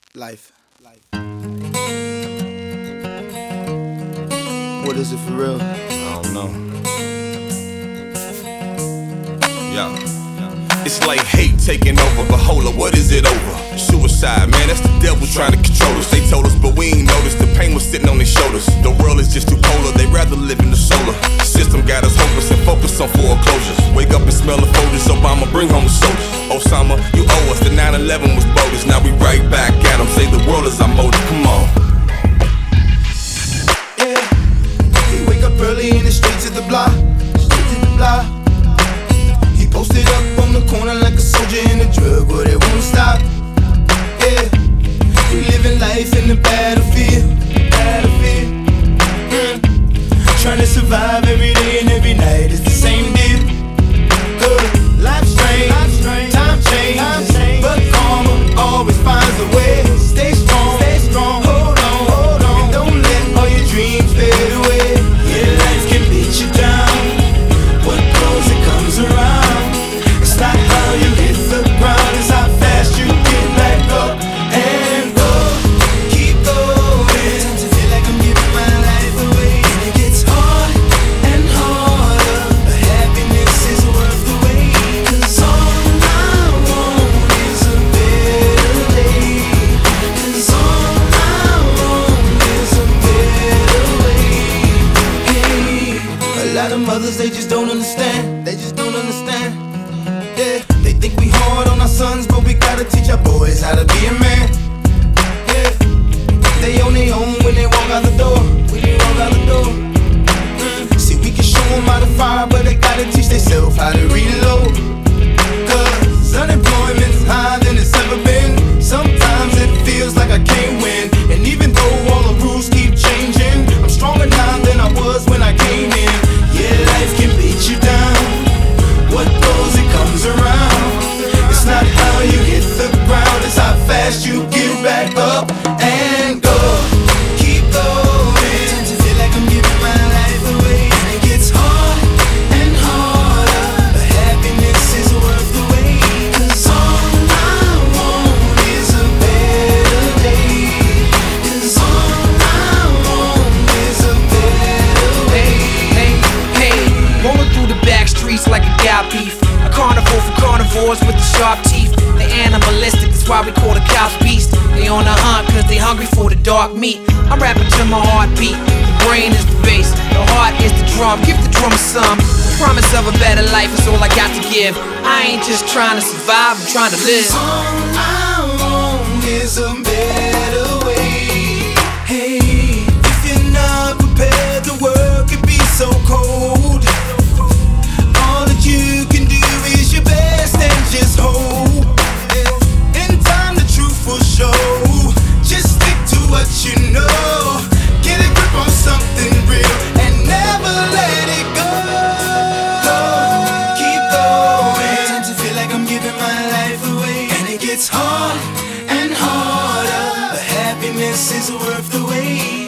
Life. What is it for real? I don't know. Yeah. It's like hate taking over, but hold up, what is it over? Suicide, man, that's the devil trying to control us. They told us, but we ain't noticed. The pain was sitting on their shoulders. The world is just too polar, they rather live in the solar system. Got us hopeless and focused on foreclosures. Wake up and smell the folders, Obama, bring home the soldiers. Osama, you owe us, the 9/11 was bogus. Now we right back at them, say the world is our motive, come on. Yeah, he wake up early in the streets of the block. He posted up on the corner like a soldier in a drug war that won't stop. Yeah, he living life in the battlefield. Trying to survive every day and every night, it's the same deal. Life's strange, time changes, but karma always finds a way. Stay strong, hold on, and don't let all your dreams fade away. Yeah, life can beat you down. What goes, it comes around. It's not how you hit the ground, it's how fast you get back up and go. Keep going. Sometimes I feel like I'm giving my life away, and it gets hard and harder, but happiness is worth the wait. 'Cause all I want is a better day. 'Cause all I want is a better way. Hey, a lot of mothers, they just don't understand. Yeah, they think we hard on our sons, but we gotta teach our boys how to be a man. Yeah, they on their own when they walk out the door. See, we can show them how to fire, but they gotta teach themselves how to reload. 'Cause unemployment's higher than it's ever been. Sometimes it feels like I can't win, and even though all the rules keep changing, I'm stronger now than I was when I came in. Yeah, life can beat you down. What goes, it comes around. It's not how you hit the ground, it's how fast you get back up and go. Keep going. Sometimes I feel like I'm giving my life away, and it gets hard and harder, but happiness is worth the wait. 'Cause all I want is a better day. 'Cause all I want is a better way. Hey, rolling through the back streets like a cow beef. A carnivore for carnivores with the sharp teeth. They animalistic, that's why we call the cows beast. They on the hunt cause they hungry for the dark meat. I'm rapping to my heartbeat. The brain is the bass, the heart is the drum. Give the drummer some. The promise of a better life is all I got to give. I ain't just trying to survive, I'm trying to live. All I want is a better way. Hey, if you're not prepared, the world could be so cold. All that you can do is your best and just hope. In time the truth will show. Just stick to what you know. Get a grip on something real and never let it go. Keep going. Sometimes I feel like I'm giving my life away, and it gets hard and harder, but happiness is worth the wait.